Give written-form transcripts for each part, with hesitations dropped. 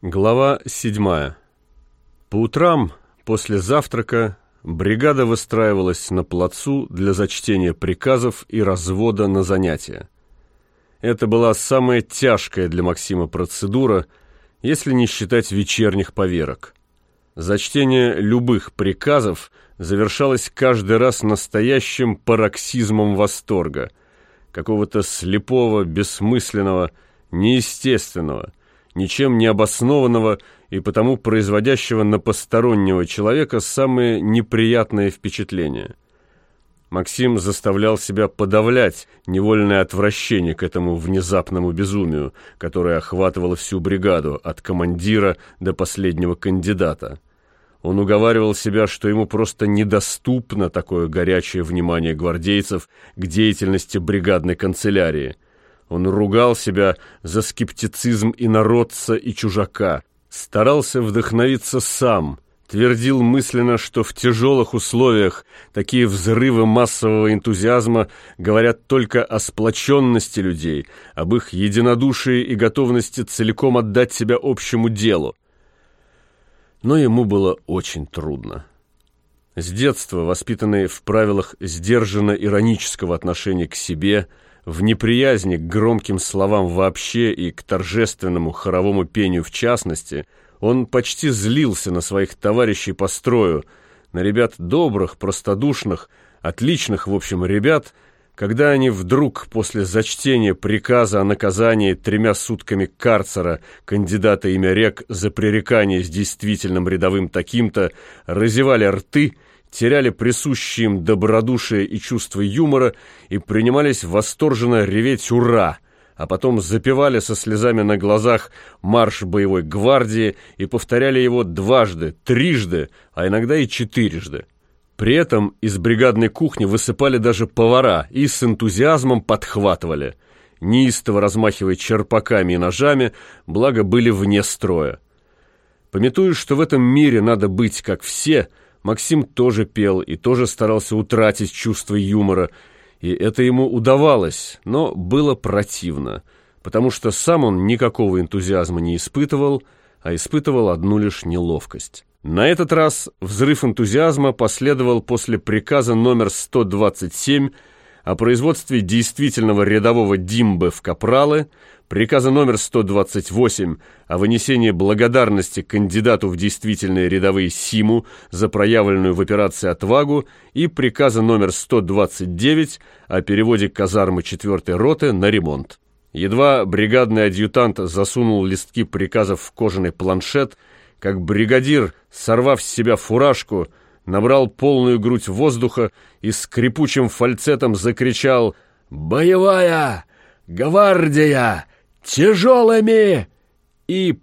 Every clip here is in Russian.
Глава 7. По утрам, после завтрака, бригада выстраивалась на плацу для зачтения приказов и развода на занятия. Это была самая тяжкая для Максима процедура, если не считать вечерних поверок. Зачтение любых приказов завершалось каждый раз настоящим пароксизмом восторга, какого-то слепого, бессмысленного, неестественного, ничем не обоснованного и потому производящего на постороннего человека самые неприятные впечатления. Максим заставлял себя подавлять невольное отвращение к этому внезапному безумию, которое охватывало всю бригаду, от командира до последнего кандидата. Он уговаривал себя, что ему просто недоступно такое горячее внимание гвардейцев к деятельности бригадной канцелярии. Он ругал себя за скептицизм инородца и чужака, старался вдохновиться сам, твердил мысленно, что в тяжелых условиях такие взрывы массового энтузиазма говорят только о сплоченности людей, об их единодушии и готовности целиком отдать себя общему делу. Но ему было очень трудно. С детства, воспитанный в правилах сдержанно-иронического отношения к себе, в неприязни к громким словам вообще и к торжественному хоровому пению в частности, он почти злился на своих товарищей по строю, на ребят добрых, простодушных, отличных, в общем, ребят, когда они вдруг после зачтения приказа о наказании 3 сутками карцера кандидата имя Рек за пререкание с действительным рядовым таким-то разевали рты, теряли присущие им добродушие и чувство юмора и принимались восторженно реветь «Ура!», а потом запевали со слезами на глазах марш боевой гвардии и повторяли его дважды, трижды, а иногда и 4. При этом из бригадной кухни высыпали даже повара и с энтузиазмом подхватывали, неистово размахивая черпаками и ножами, благо были вне строя. Памятуя, что в этом мире надо быть как все, Максим тоже пел и тоже старался утратить чувство юмора, и это ему удавалось, но было противно, потому что сам он никакого энтузиазма не испытывал, а испытывал одну лишь неловкость. На этот раз взрыв энтузиазма последовал после приказа номер 127 о производстве действительного рядового Димбы в капралы, приказа номер 128 о вынесении благодарности кандидату в действительные рядовые Симу за проявленную в операции отвагу и приказа номер 129 о переводе казармы 4-й роты на ремонт. Едва бригадный адъютант засунул листки приказов в кожаный планшет, как бригадир, сорвав с себя фуражку, набрал полную грудь воздуха и скрипучим фальцетом закричал: «Боевая гвардия! Тяжелыми!» И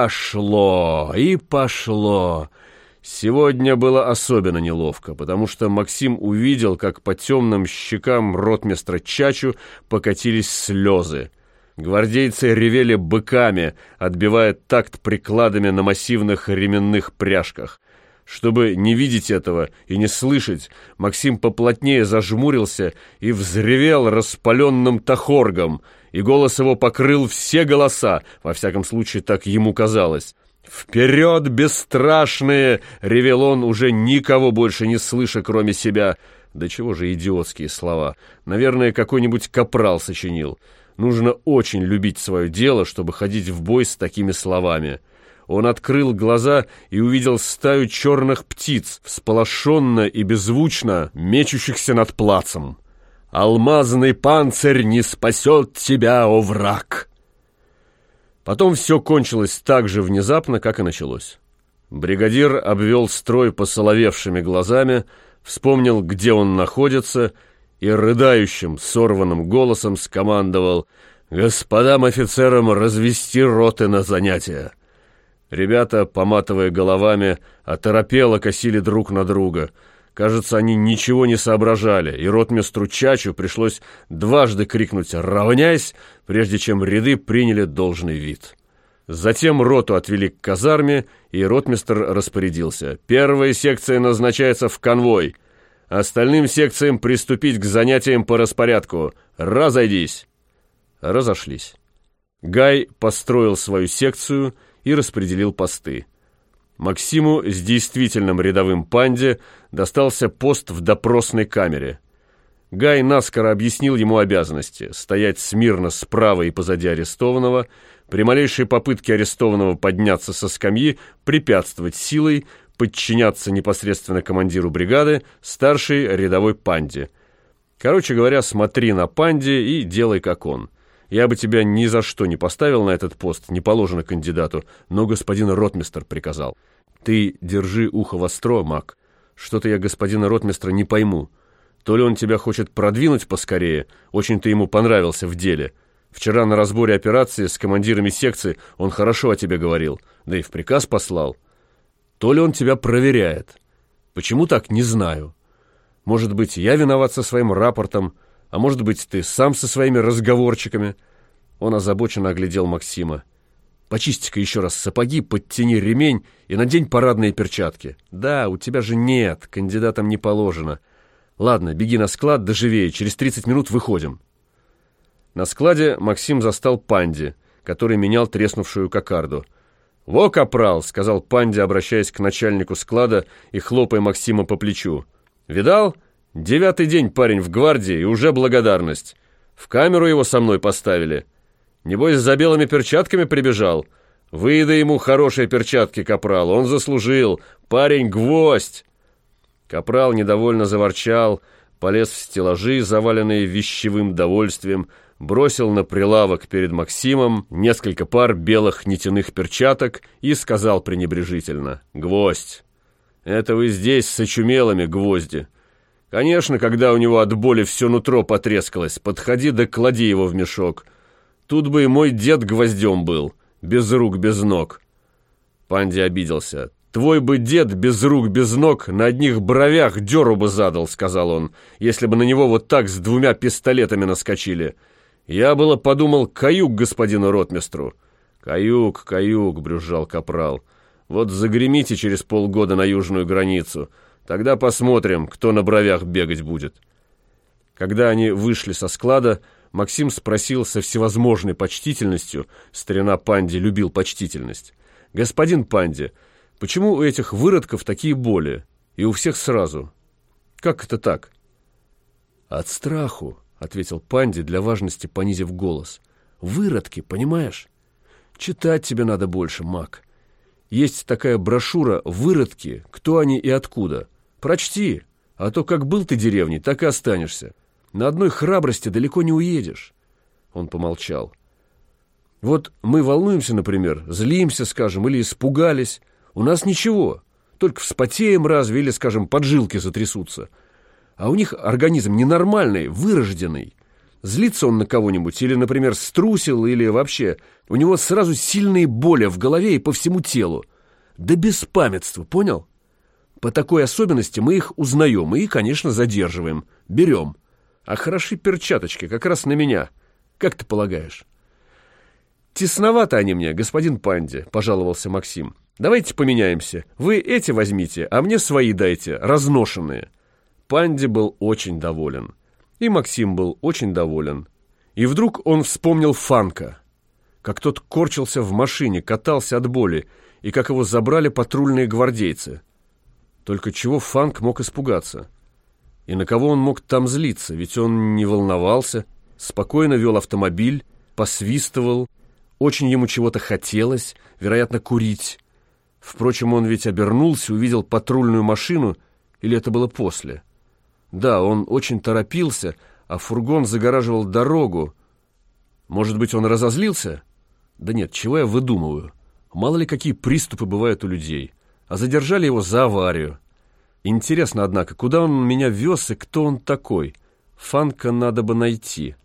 пошло, и пошло. Сегодня было особенно неловко, потому что Максим увидел, как по темным щекам ротмистра Чачу покатились слезы. Гвардейцы ревели быками, отбивая такт прикладами на массивных ременных пряжках. Чтобы не видеть этого и не слышать, Максим поплотнее зажмурился и взревел распаленным тахоргом, и голос его покрыл все голоса, во всяком случае так ему казалось. «Вперед, бесстрашные!» — ревел он, уже никого больше не слыша, кроме себя. Да чего же идиотские слова. Наверное, какой-нибудь капрал сочинил. Нужно очень любить свое дело, чтобы ходить в бой с такими словами. Он открыл глаза и увидел стаю черных птиц, всполошенно и беззвучно мечущихся над плацем. «Алмазный панцирь не спасет тебя, о враг!» Потом все кончилось так же внезапно, как и началось. Бригадир обвел строй посоловевшими глазами, вспомнил, где он находится, и рыдающим, сорванным голосом скомандовал: «Господам офицерам развести роты на занятия!» Ребята, поматывая головами, оторопело косили друг на друга. Кажется, они ничего не соображали, и ротмистру Чачу пришлось дважды крикнуть «Равняйсь!», прежде чем ряды приняли должный вид. Затем роту отвели к казарме, и ротмистр распорядился: «Первая секция назначается в конвой. Остальным секциям приступить к занятиям по распорядку. Разойдись!» Разошлись. Гай построил свою секцию и распределил посты. Максиму с действительным рядовым панде достался пост в допросной камере. Гай наскоро объяснил ему обязанности: стоять смирно справа и позади арестованного, при малейшей попытке арестованного подняться со скамьи препятствовать силой, подчиняться непосредственно командиру бригады, старшей рядовой панде. Короче говоря, смотри на панде и делай как он. Я бы тебя ни за что не поставил на этот пост, не положено кандидату, но господин ротмистр приказал. Ты держи ухо востро, Мак. Что-то я господина ротмистра не пойму. То ли он тебя хочет продвинуть поскорее, очень ты ему понравился в деле. Вчера на разборе операции с командирами секции он хорошо о тебе говорил, да и в приказ послал. То ли он тебя проверяет. Почему так, не знаю. Может быть, я виноват со своим рапортом, а может быть, ты сам со своими разговорчиками. Он озабоченно оглядел Максима. Почисти-ка еще раз сапоги, подтяни ремень и надень парадные перчатки. Да, у тебя же нет, кандидатам не положено. Ладно, беги на склад, да живее, через 30 минут выходим. На складе Максим застал панде, который менял треснувшую кокарду. «Во, капрал!» — сказал панде, обращаясь к начальнику склада и хлопая Максима по плечу. «Видал? 9-й день парень в гвардии, и уже благодарность. В камеру его со мной поставили. Небось, за белыми перчатками прибежал. Выдай ему хорошие перчатки, капрал, он заслужил. Парень гвоздь!» Капрал недовольно заворчал, полез в стеллажи, заваленные вещевым довольствием, бросил на прилавок перед Максимом несколько пар белых нитяных перчаток и сказал пренебрежительно: «Гвоздь! Это вы здесь с очумелыми, гвозди. Конечно, когда у него от боли все нутро потрескалось, подходи да клади его в мешок. Тут бы и мой дед гвоздем был, без рук, без ног». Панди обиделся. «Твой бы дед без рук, без ног на одних бровях дёру бы задал», — сказал он, «если бы на него вот так с 2 пистолетами наскочили. Я было подумал, каюк господину ротмистру». «Каюк, каюк», — брюзжал капрал. «Вот загремите через полгода на южную границу, тогда посмотрим, кто на бровях бегать будет». Когда они вышли со склада, Максим спросил со всевозможной почтительностью, старина Панди любил почтительность: «Господин Панди, почему у этих выродков такие боли? И у всех сразу. Как это так?» «От страху», — ответил Панди, для важности понизив голос. «Выродки, понимаешь? Читать тебе надо больше, Мак. Есть такая брошюра «Выродки. Кто они и откуда». Прочти, а то как был ты деревней, так и останешься. На одной храбрости далеко не уедешь». Он помолчал. «Вот мы волнуемся, например, злимся, скажем, или испугались. У нас ничего, только вспотеем разве, или, скажем, поджилки затрясутся. А у них организм ненормальный, вырожденный. Злится он на кого-нибудь, или, например, струсил, или вообще, у него сразу сильные боли в голове и по всему телу. Да беспамятство, понял? По такой особенности мы их узнаем и, конечно, задерживаем, берем. А хороши перчаточки, как раз на меня. Как ты полагаешь?» «Тесновато они мне, господин Панди», — пожаловался Максим. «Давайте поменяемся. Вы эти возьмите, а мне свои дайте, разношенные». Панди был очень доволен. И Максим был очень доволен. И вдруг он вспомнил Фанка. Как тот корчился в машине, катался от боли, и как его забрали патрульные гвардейцы. Только чего Фанк мог испугаться? И на кого он мог там злиться? Ведь он не волновался, спокойно вел автомобиль, посвистывал, очень ему чего-то хотелось, вероятно, курить. Впрочем, он ведь обернулся, увидел патрульную машину, или это было после? Да, он очень торопился, а фургон загораживал дорогу. Может быть, он разозлился? Да нет, чего я выдумываю? Мало ли какие приступы бывают у людей. А задержали его за аварию. Интересно, однако, куда он меня вез и кто он такой? Фанка надо бы найти.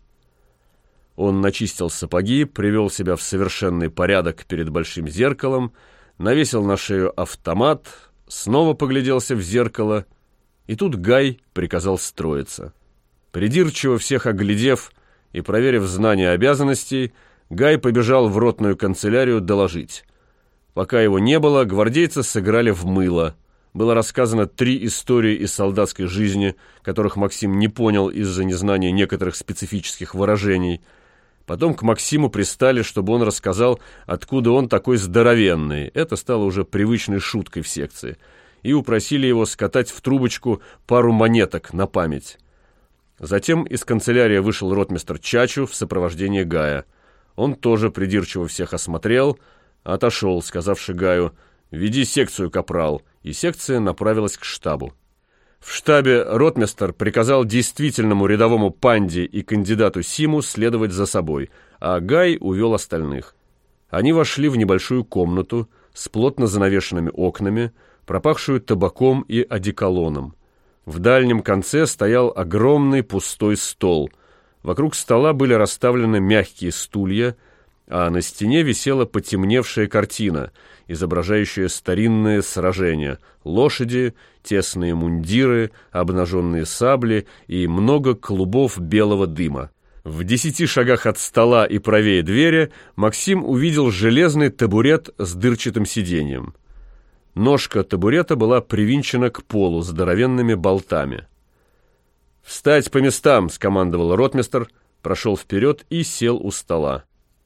Он начистил сапоги, привел себя в совершенный порядок перед большим зеркалом, навесил на шею автомат, снова погляделся в зеркало, и тут Гай приказал строиться. Придирчиво всех оглядев и проверив знание обязанностей, Гай побежал в ротную канцелярию доложить. Пока его не было, гвардейцы сыграли в мыло. Было рассказано 3 истории из солдатской жизни, которых Максим не понял из-за незнания некоторых специфических выражений. Потом к Максиму пристали, чтобы он рассказал, откуда он такой здоровенный. Это стало уже привычной шуткой в секции. И упросили его скатать в трубочку пару монеток на память. Затем из канцелярии вышел ротмистр Чачу в сопровождении Гая. Он тоже придирчиво всех осмотрел, отошел, сказавши Гаю: «Веди секцию, капрал», и секция направилась к штабу. В штабе ротмистр приказал действительному рядовому Панде и кандидату Симу следовать за собой, а Гай увел остальных. Они вошли в небольшую комнату с плотно занавешенными окнами, пропахшую табаком и одеколоном. В дальнем конце стоял огромный пустой стол. Вокруг стола были расставлены мягкие стулья, а на стене висела потемневшая картина, изображающая старинные сражения: лошади, тесные мундиры, обнаженные сабли и много клубов белого дыма. В 10 шагах от стола и правее двери Максим увидел железный табурет с дырчатым сиденьем. Ножка табурета была привинчена к полу здоровенными болтами. «Встать по местам!» — скомандовал ротмистр, прошел вперед и сел у стола.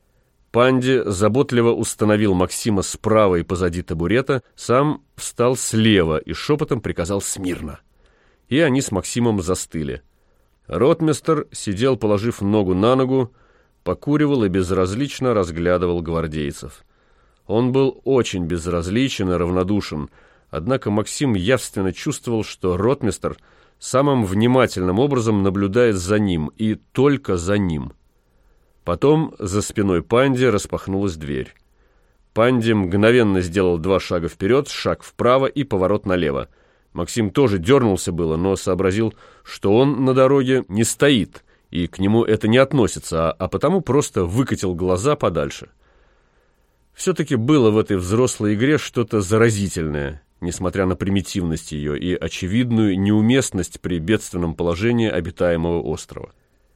Панде заботливо установил Максима справа и позади табурета, сам встал слева и шепотом приказал смирно. И они с Максимом застыли. Ротмистр сидел, положив ногу на ногу, покуривал и безразлично разглядывал гвардейцев. Он был очень безразличен и равнодушен, однако Максим явственно чувствовал, что ротмистр самым внимательным образом наблюдает за ним и только за ним. Потом за спиной Панде распахнулась дверь. Панде мгновенно сделал 2 шага вперед, шаг вправо и поворот налево. Максим тоже дернулся было, но сообразил, что он на дороге не стоит, и к нему это не относится, а потому просто выкатил глаза подальше. Все-таки было в этой взрослой игре что-то заразительное, несмотря на примитивность ее и очевидную неуместность при бедственном положении обитаемого острова.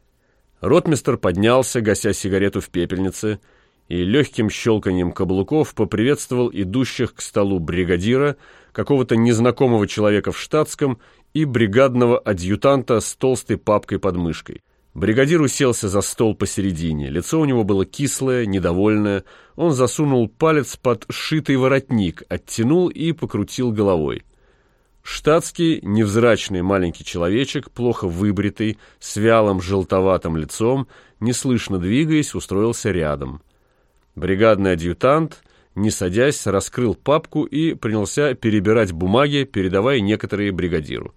Ротмистр поднялся, гася сигарету в пепельнице, и легким щелканьем каблуков поприветствовал идущих к столу бригадира, какого-то незнакомого человека в штатском и бригадного адъютанта с толстой папкой под мышкой. Бригадир уселся за стол посередине, лицо у него было кислое, недовольное, он засунул палец под сшитый воротник, оттянул и покрутил головой. Штатский, невзрачный маленький человечек, плохо выбритый, с вялым желтоватым лицом, неслышно двигаясь, устроился рядом. Бригадный адъютант, не садясь, раскрыл папку и принялся перебирать бумаги, передавая некоторые бригадиру.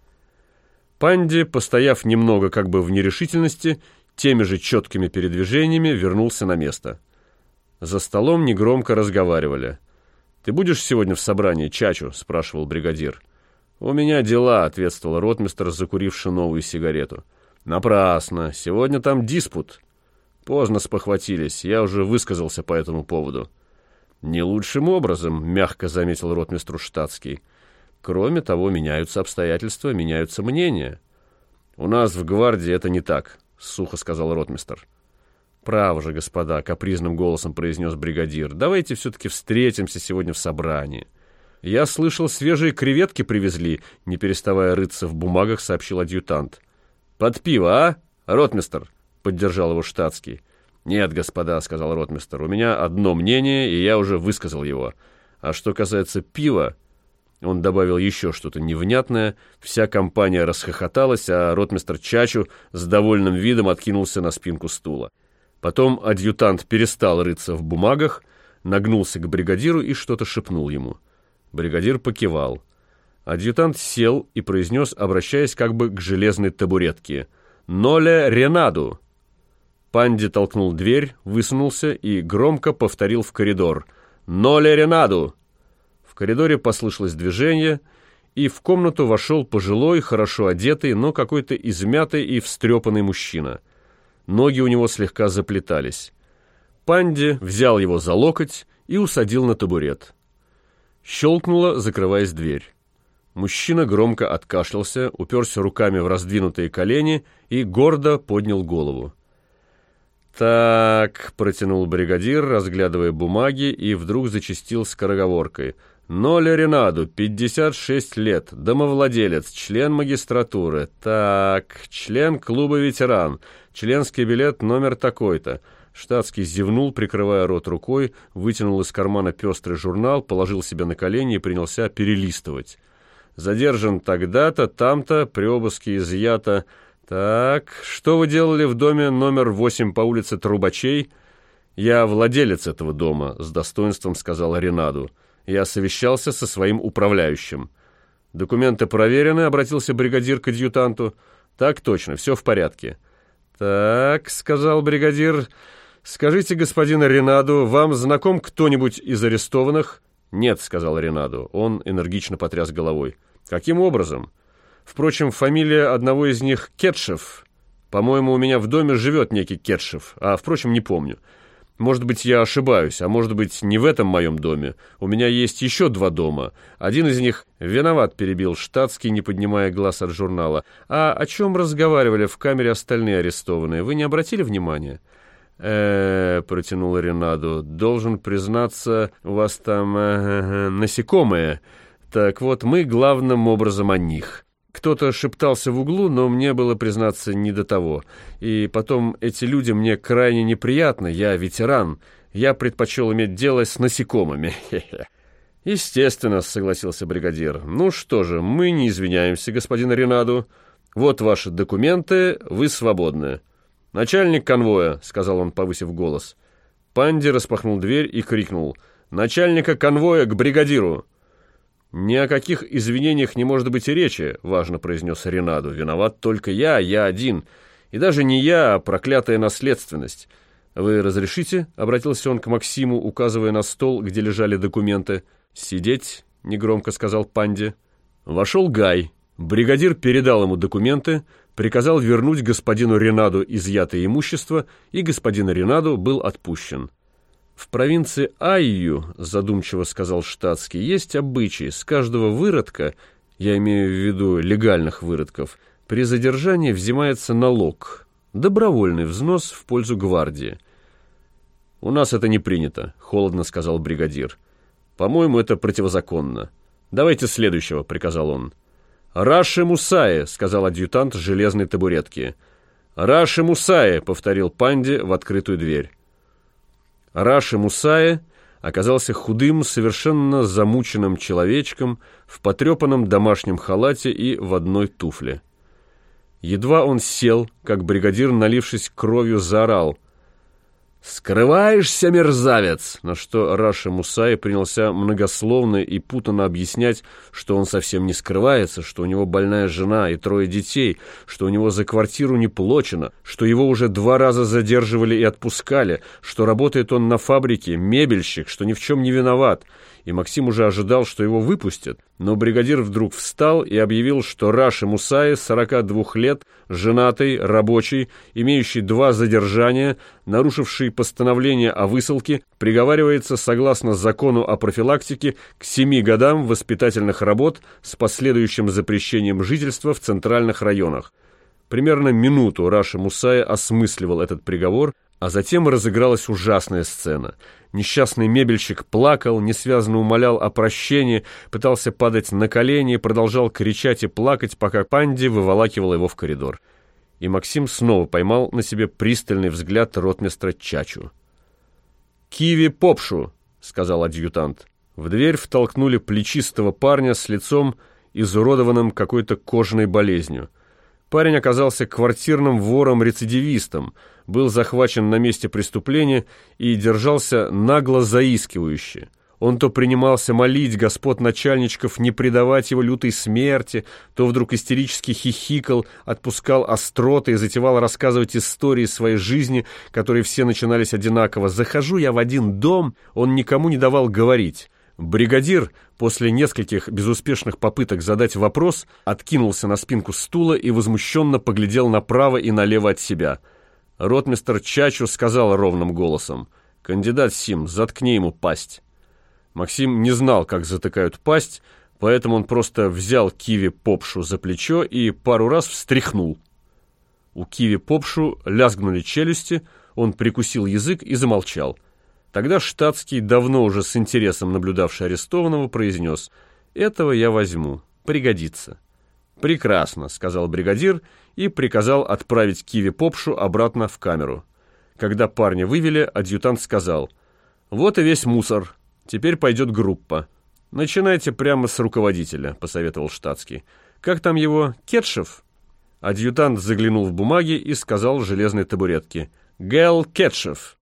Панде, постояв немного как бы в нерешительности, теми же четкими передвижениями вернулся на место. За столом негромко разговаривали. «Ты будешь сегодня в собрании, Чачу?» — спрашивал бригадир. «У меня дела», — ответствовал ротмистр, закуривший новую сигарету. «Напрасно. Сегодня там диспут». «Поздно спохватились. Я уже высказался по этому поводу». «Не лучшим образом», — мягко заметил ротмистру штатский. «Кроме того, меняются обстоятельства, меняются мнения». «У нас в гвардии это не так», — сухо сказал ротмистр. «Право же, господа», — капризным голосом произнес бригадир. «Давайте все-таки встретимся сегодня в собрании». «Я слышал, свежие креветки привезли», — не переставая рыться в бумагах, сообщил адъютант. «Под пиво, а, ротмистр?» — поддержал его штатский. «Нет, господа», — сказал ротмистр, — «у меня одно мнение, и я уже высказал его. А что касается пива...» Он добавил еще что-то невнятное, вся компания расхохоталась, а ротмистр Чачу с довольным видом откинулся на спинку стула. Потом адъютант перестал рыться в бумагах, нагнулся к бригадиру и что-то шепнул ему. Бригадир покивал. Адъютант сел и произнес, обращаясь как бы к железной табуретке: «Ноле ренаду!» Панде толкнул дверь, высунулся и громко повторил в коридор: «Ноле ренаду!» В коридоре послышалось движение, и в комнату вошел пожилой, хорошо одетый, но какой-то измятый и встрепанный мужчина. Ноги у него слегка заплетались. Панде взял его за локоть и усадил на табурет. Щелкнула, закрываясь дверь. Мужчина громко откашлялся, уперся руками в раздвинутые колени и гордо поднял голову. «Так», — протянул бригадир, разглядывая бумаги, и вдруг зачастил скороговоркой: «Ноле ренаду, 56 лет, домовладелец, член магистратуры, так, член клуба ветеран, членский билет номер такой-то, Штатский зевнул, прикрывая рот рукой, вытянул из кармана пестрый журнал, положил себе на колени и принялся перелистывать. Задержан тогда-то, там-то, при обыске изъято. Так, что вы делали в доме номер 8 по улице Трубачей? Я владелец этого дома, с достоинством сказал Ренаду. Я совещался со своим управляющим. Документы проверены, обратился бригадир к адъютанту. Так точно, все в порядке. Так, сказал бригадир, скажите, господин Ренаду, вам знаком кто-нибудь из арестованных? Нет, сказал Ренаду. Он энергично потряс головой. Каким образом? Впрочем, фамилия одного из них Кетшев. По-моему, у меня в доме живет некий Кетшев, а, впрочем, не помню. Может быть, я ошибаюсь, а может быть, не в этом моем доме. У меня есть еще 2 дома. Один из них виноват, перебил Штатский, не поднимая глаз от журнала. А о чем разговаривали в камере остальные арестованные? Вы не обратили внимания? Протянул Ренаду. Должен признаться, у вас там насекомые. Так вот, мы главным образом о них. Кто-то шептался в углу, но мне было, признаться, не до того. И потом, эти люди мне крайне неприятны, я ветеран. Я предпочел иметь дело с насекомыми. Естественно, согласился бригадир. Ну что же, мы не извиняемся, господин Ренаду. Вот ваши документы, вы свободны. Начальник конвоя, сказал он, повысив голос. Панди распахнул дверь и крикнул. Начальника конвоя к бригадиру. «Ни о каких извинениях не может быть и речи», — важно произнес Ренаду. «Виноват только я один. И даже не я, а проклятая наследственность. Вы разрешите?» — обратился он к Максиму, указывая на стол, где лежали документы. «Сидеть», — негромко сказал Панди. Вошел Гай. Бригадир передал ему документы, приказал вернуть господину Ренаду изъятое имущество, и господин Ренаду был отпущен. «В провинции Айю, — задумчиво сказал Штатский, — есть обычай. С каждого выродка, я имею в виду легальных выродков, при задержании взимается налог, добровольный взнос в пользу гвардии». «У нас это не принято», — холодно сказал бригадир. «По-моему, это противозаконно. Давайте следующего», — приказал он. «Раши Мусае», — сказал адъютант с железной табуретки. «Раши Мусае», — повторил Панди в открытую дверь. Раши Мусае оказался худым, совершенно замученным человечком в потрепанном домашнем халате и в одной туфле. Едва он сел, как бригадир, налившись кровью, заорал: «Скрываешься, мерзавец!» На что Раши Мусае принялся многословно и путанно объяснять, что он совсем не скрывается, что у него больная жена и 3 детей, что у него за квартиру не плачено, что его уже 2 раза задерживали и отпускали, что работает он на фабрике, мебельщик, что ни в чем не виноват. И Максим уже ожидал, что его выпустят, но бригадир вдруг встал и объявил, что Раши Мусае, 42 лет, женатый, рабочий, имеющий 2 задержания, нарушивший постановление о высылке, приговаривается согласно закону о профилактике к 7 годам воспитательных работ с последующим запрещением жительства в центральных районах. Примерно минуту Раши Мусае осмысливал этот приговор, а затем разыгралась ужасная сцена. Несчастный мебельщик плакал, несвязно умолял о прощении, пытался падать на колени, продолжал кричать и плакать, пока Панди выволакивал его в коридор. И Максим снова поймал на себе пристальный взгляд ротмистра Чачу. «Киви Попшу!» — сказал адъютант. В дверь втолкнули плечистого парня с лицом, изуродованным какой-то кожаной болезнью. Парень оказался квартирным вором-рецидивистом, был захвачен на месте преступления и держался нагло заискивающе. Он то принимался молить господ начальничков не предавать его лютой смерти, то вдруг истерически хихикал, отпускал остроты и затевал рассказывать истории своей жизни, которые все начинались одинаково. «Захожу я в один дом», он никому не давал говорить. Бригадир, после нескольких безуспешных попыток задать вопрос, откинулся на спинку стула и возмущенно поглядел направо и налево от себя. Ротмистр Чачу сказал ровным голосом: «Кандидат Сим, заткни ему пасть». Максим не знал, как затыкают пасть, поэтому он просто взял Киви Попшу за плечо и пару раз встряхнул. У Киви Попшу лязгнули челюсти, он прикусил язык и замолчал. Тогда Штатский, давно уже с интересом наблюдавший арестованного, произнес: «Этого я возьму, пригодится». «Прекрасно», — сказал бригадир и приказал отправить Киви Попшу обратно в камеру. Когда парня вывели, адъютант сказал: «Вот и весь мусор. Теперь пойдет группа». «Начинайте прямо с руководителя», — посоветовал штатский. «Как там его? Кетшев?» Адъютант заглянул в бумаги и сказал железной табуретке: «Гэл Кетшев».